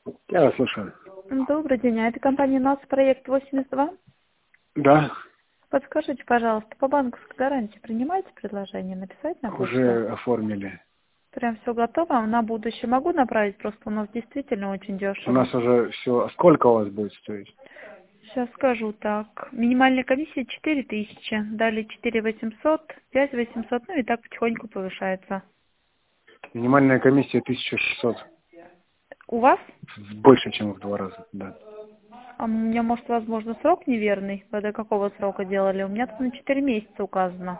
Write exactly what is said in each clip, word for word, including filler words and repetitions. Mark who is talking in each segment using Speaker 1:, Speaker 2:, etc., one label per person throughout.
Speaker 1: Я вас слушаю.
Speaker 2: Добрый день, а это компания НАС проект восемьдесят два?
Speaker 1: Да,
Speaker 2: Подскажите, пожалуйста, по банковской гарантии принимаете предложение написать на почту?
Speaker 1: уже оформили.
Speaker 2: Прям все готово, на будущее могу направить, просто у нас действительно очень
Speaker 1: У
Speaker 2: дешево.
Speaker 1: нас уже все. А сколько у вас будет стоить?
Speaker 2: Сейчас скажу так. Минимальная комиссия четыре тысячи, далее четыре восемьсот, пять восемьсот, ну и так потихоньку повышается.
Speaker 1: Минимальная комиссия тысяча шестьсот.
Speaker 2: У вас?
Speaker 1: Больше, чем в два раза, да.
Speaker 2: А у меня, может, возможно, срок неверный? Вы до какого срока делали? У меня тут на четыре месяца указано.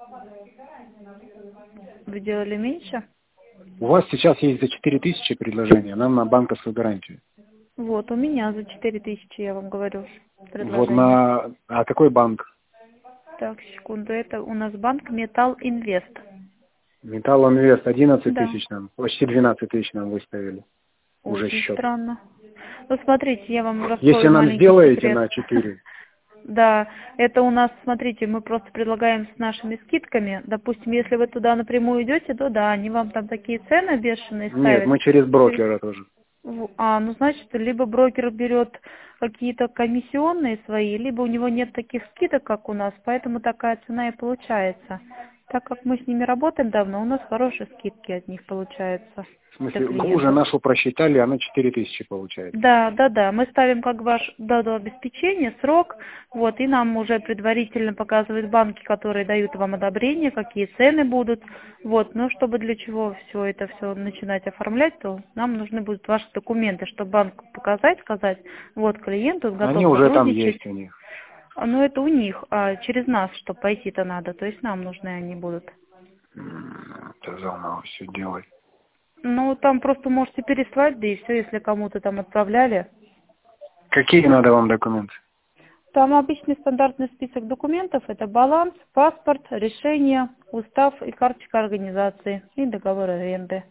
Speaker 2: Вы делали меньше?
Speaker 1: У вас сейчас есть за четыре тысячи предложения, нам на банковскую гарантию.
Speaker 2: Вот, у меня за четыре тысячи, я вам говорю,
Speaker 1: Вот
Speaker 2: предложение.
Speaker 1: на... А какой банк?
Speaker 2: Так, секунду, это у нас банк Металл Инвест.
Speaker 1: Металл Инвест одиннадцать
Speaker 2: Да,
Speaker 1: тысяч нам, почти двенадцать тысяч нам выставили. Уже
Speaker 2: очень
Speaker 1: счет.
Speaker 2: странно. Ну, смотрите, я вам
Speaker 1: Если
Speaker 2: раскрою
Speaker 1: нам
Speaker 2: маленький
Speaker 1: сделаете
Speaker 2: секрет.
Speaker 1: на четыре,
Speaker 2: Да, это у нас, смотрите, мы просто предлагаем с нашими скидками. Допустим, если вы туда напрямую идете, то да, они вам там такие цены бешеные
Speaker 1: нет,
Speaker 2: ставят.
Speaker 1: мы через брокера тоже.
Speaker 2: В- А, ну, значит, либо брокер берет какие-то комиссионные свои, либо у него нет таких скидок, как у нас, поэтому такая цена и получается. Так как мы с ними работаем давно, у нас хорошие скидки от них получаются
Speaker 1: В
Speaker 2: для
Speaker 1: смысле, вы уже
Speaker 2: клиентов.
Speaker 1: нашу просчитали, она четыре тысячи получается.
Speaker 2: Да, да, да. Мы ставим как ваш дату обеспечения, срок, вот, и нам уже предварительно показывают банки, которые дают вам одобрение, какие цены будут, вот. Но чтобы для чего все это все начинать оформлять, то нам нужны будут ваши документы, чтобы банку показать, сказать, вот клиент, он
Speaker 1: Они
Speaker 2: готов
Speaker 1: уже там
Speaker 2: сотрудничать.
Speaker 1: есть у них.
Speaker 2: А, ну это у них, а через нас, чтобы пойти-то надо, то есть нам нужны они будут.
Speaker 1: М, Это заново все делать.
Speaker 2: Ну, там просто можете переслать, да и все, если кому-то там отправляли.
Speaker 1: Какие надо вам документы?
Speaker 2: Там обычный стандартный список документов. Это баланс, паспорт, решение, устав и карточка организации и договор аренды.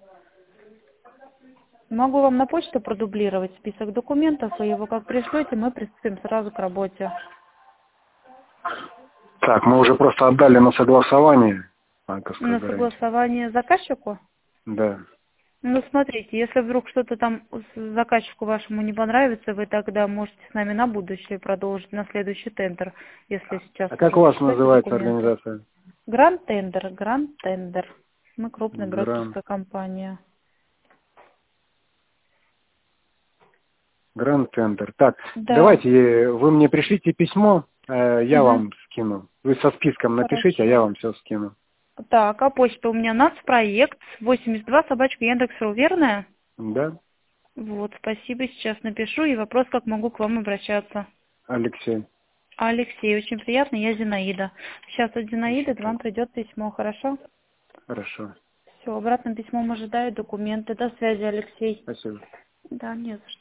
Speaker 2: Могу вам на почту продублировать список документов, и его как пришлете, мы приступим сразу к работе.
Speaker 1: Так, мы уже просто отдали на согласование банковскую
Speaker 2: На
Speaker 1: гарантию.
Speaker 2: согласование заказчику?
Speaker 1: Да.
Speaker 2: Ну, смотрите, если вдруг что-то там с- заказчику вашему не понравится, вы тогда можете с нами на будущее продолжить, на следующий тендер, если сейчас
Speaker 1: А как
Speaker 2: уже
Speaker 1: у вас
Speaker 2: пришлете
Speaker 1: называется
Speaker 2: документы.
Speaker 1: организация?
Speaker 2: Гранд Тендер, Гранд Тендер. Мы крупная
Speaker 1: Гранд,
Speaker 2: брокерская компания.
Speaker 1: Гранд Тендер. Так,
Speaker 2: Да,
Speaker 1: давайте э, вы мне пришлите письмо, э, я
Speaker 2: угу,
Speaker 1: вам скину. Вы со списком напишите, а я
Speaker 2: хорошо.
Speaker 1: вам все скину.
Speaker 2: Так, а почта у меня нацпроект восемьдесят два собачка Яндекс.ру, верная?
Speaker 1: Да,
Speaker 2: Вот, спасибо, сейчас напишу. И вопрос, как могу к вам обращаться.
Speaker 1: Алексей.
Speaker 2: Алексей, очень приятно, я Зинаида. Сейчас от Зинаиды
Speaker 1: Очень
Speaker 2: вам
Speaker 1: приятно.
Speaker 2: придет письмо, хорошо?
Speaker 1: Хорошо.
Speaker 2: Все, обратным письмом ожидаю документы. До связи, Алексей.
Speaker 1: Спасибо.
Speaker 2: Да, не за что.